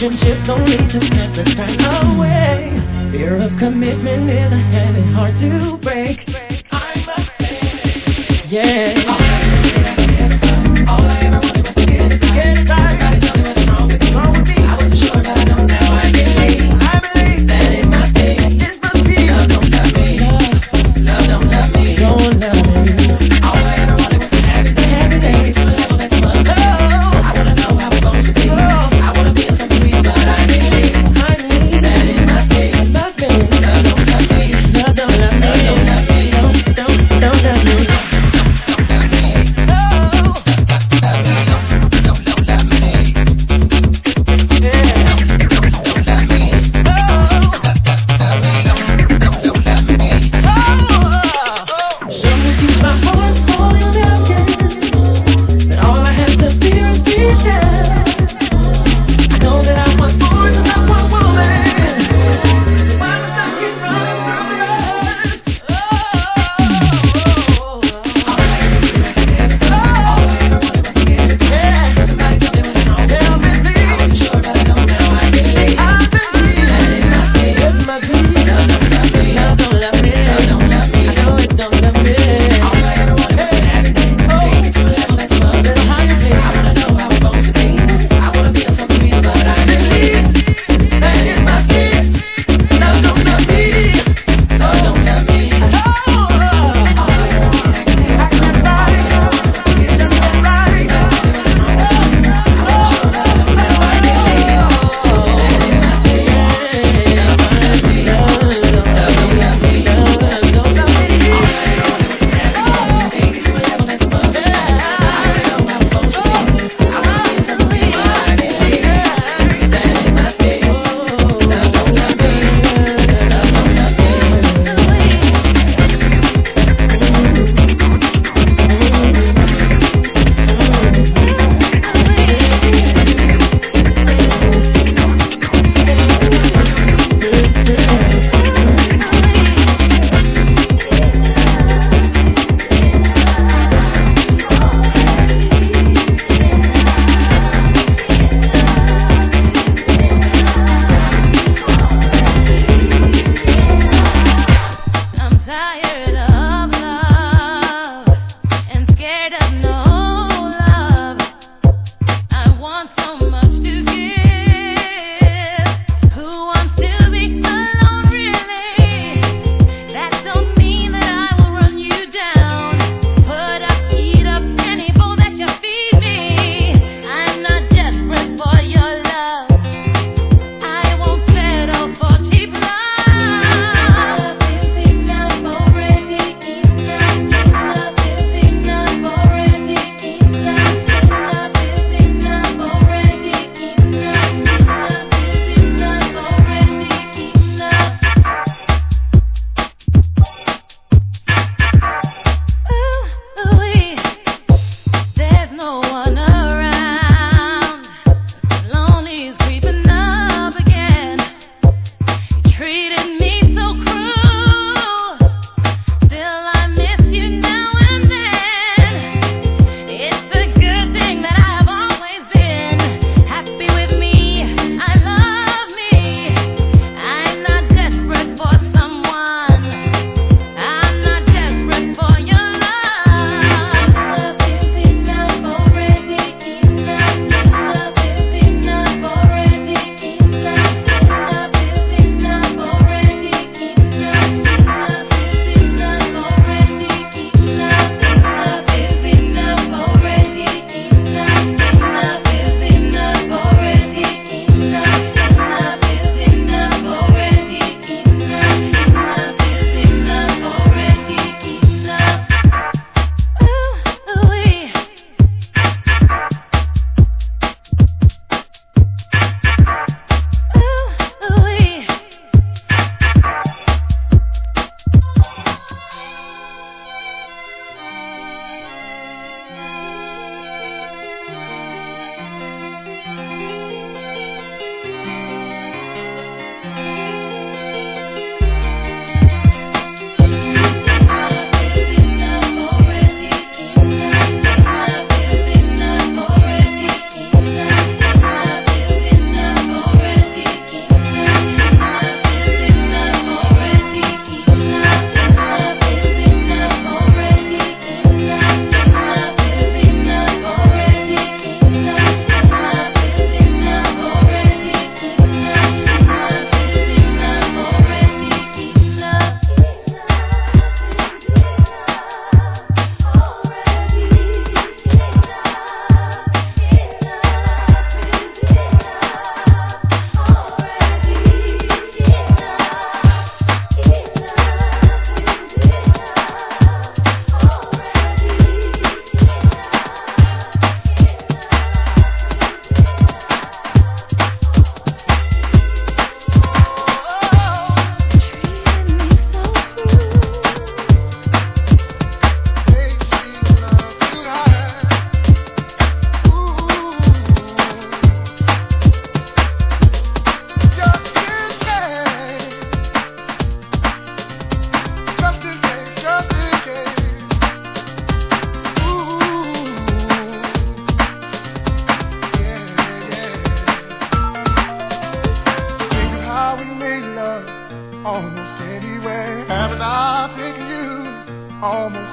relationships only to pass the time away. Fear of commitment is a habit hard to break. I must say, yeah. All I ever wanted was to get right. Somebody tell me what's wrong with me. I wasn't sure, but I know now. I believe that it must be. Love don't love me. Love don't love me. Don't love me. All I ever wanted was to have it. Take it to a level that's above. I wanna know how it's supposed to be. I wanna feel something real, but I believe that it must be. Love don't love me. Love don't love me. Don't love me. Don't love me.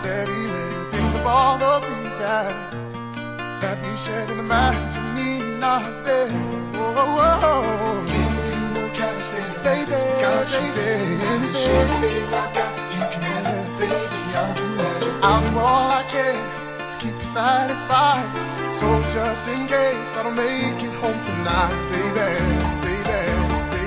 steady with things of all the things that we shared in the match to me not there. Oh, oh, oh. Give me the chemistry, Baby, got you there. baby, Show me like that, you can have it, baby, I can measure. I'll do all I can to keep you satisfied. So just in case I don't make it home tonight, baby, baby, baby,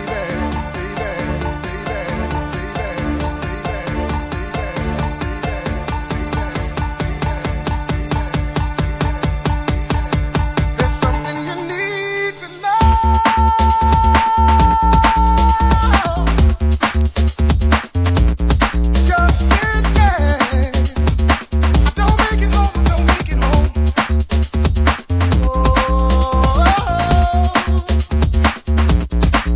there's something you need to know. Just in case I don't make it home, don't make it home. Oh,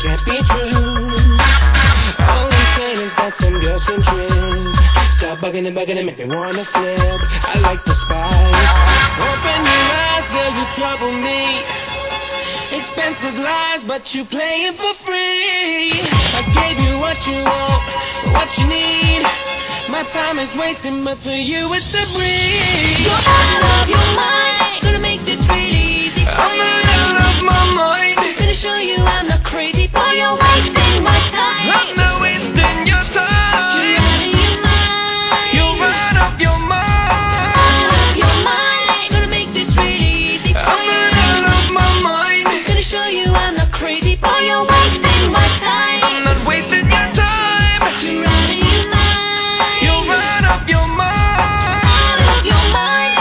can't be true. All I'm saying is that some girls can trip. Stop bugging and make me wanna flip. I like the spice. Open your eyes, girl, you trouble me. Expensive lies, but you play it for free. I gave you what you want, what you need. My time is wasting, but for you it's a breeze. You're out of your mind. Gonna make this pretty easy for I'm you. out of my mind. Gonna show you I'm not crazy, boy. You're wasting my time. I'm not wasting your time. You're out of your mind. You're out of your mind. Out of your mind. Gonna make this pretty easy for I'm you. out of my mind. Gonna show you I'm not crazy, boy. You're wasting my time. I'm not wasting your time. You're out of your mind. You're out of your mind. Out of your mind.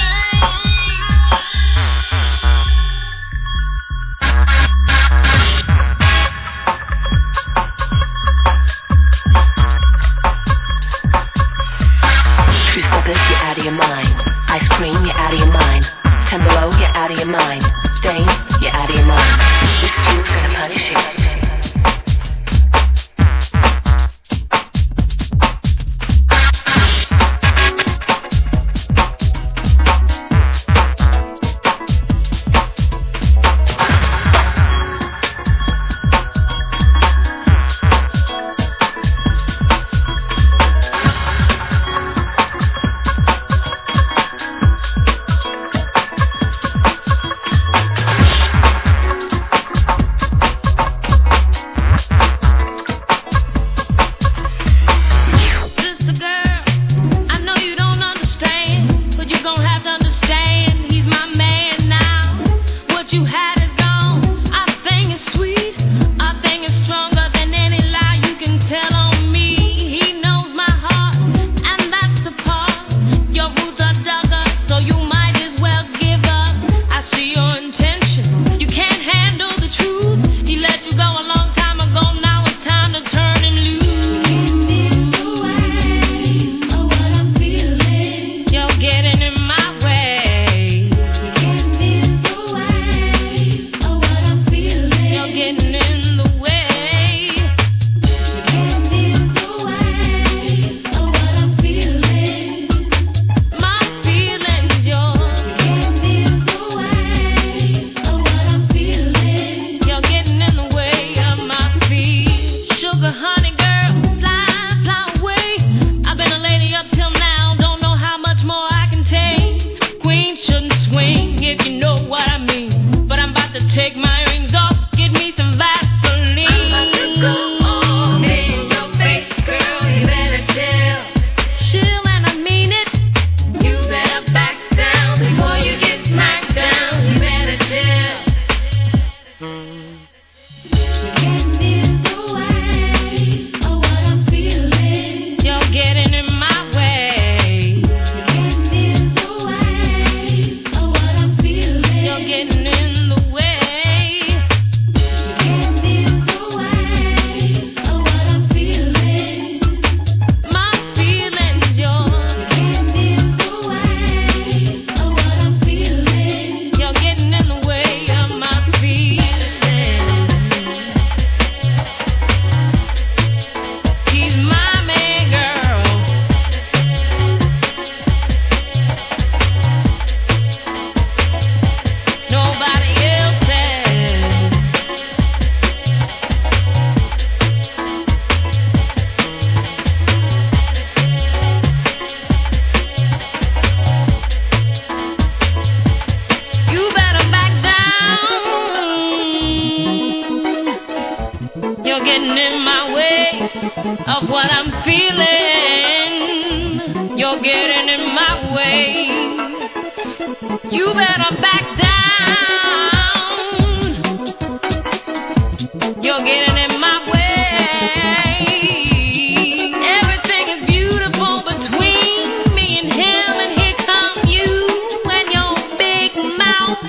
Crystal Bit, you're out of your mind. Ice cream, you're out of your mind. Ten Below, you're out of your mind. Dane, you're out of your mind. This tune's gonna punish you. of what I'm feeling. You're getting in my way. You better back down. You're getting in my way. Everything is beautiful between me and him, and here come you and your big mouth.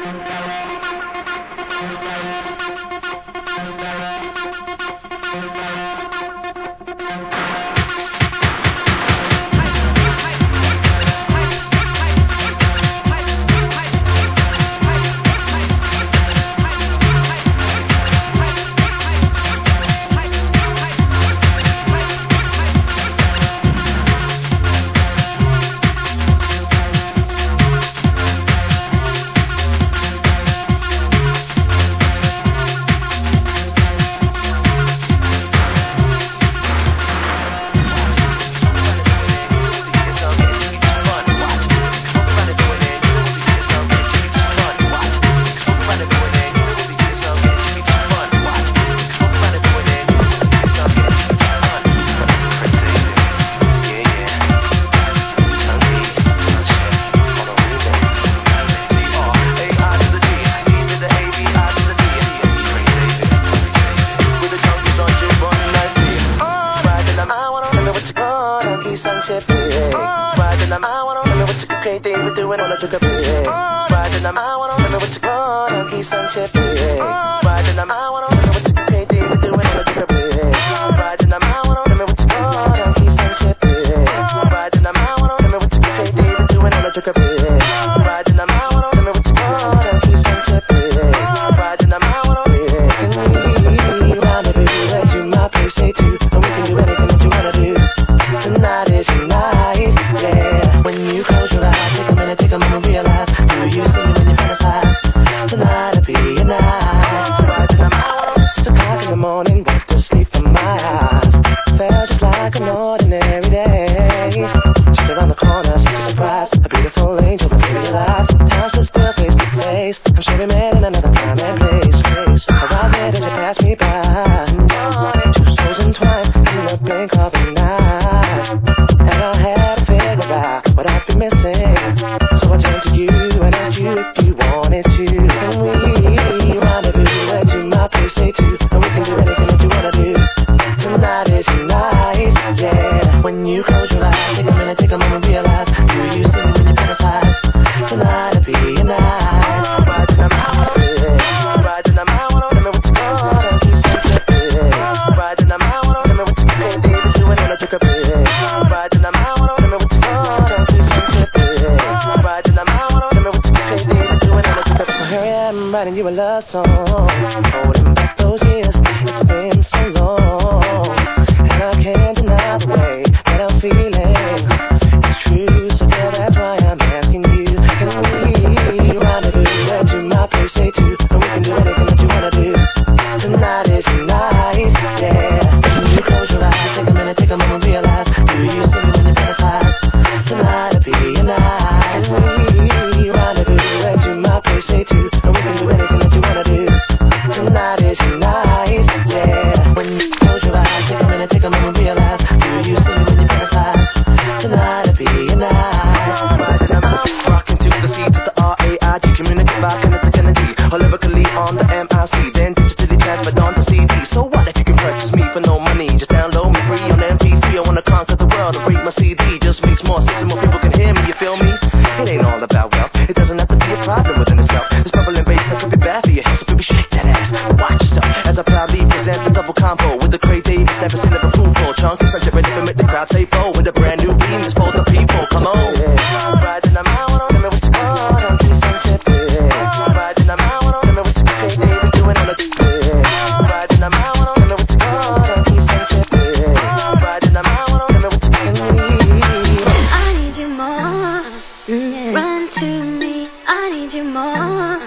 Run to me, I need you more.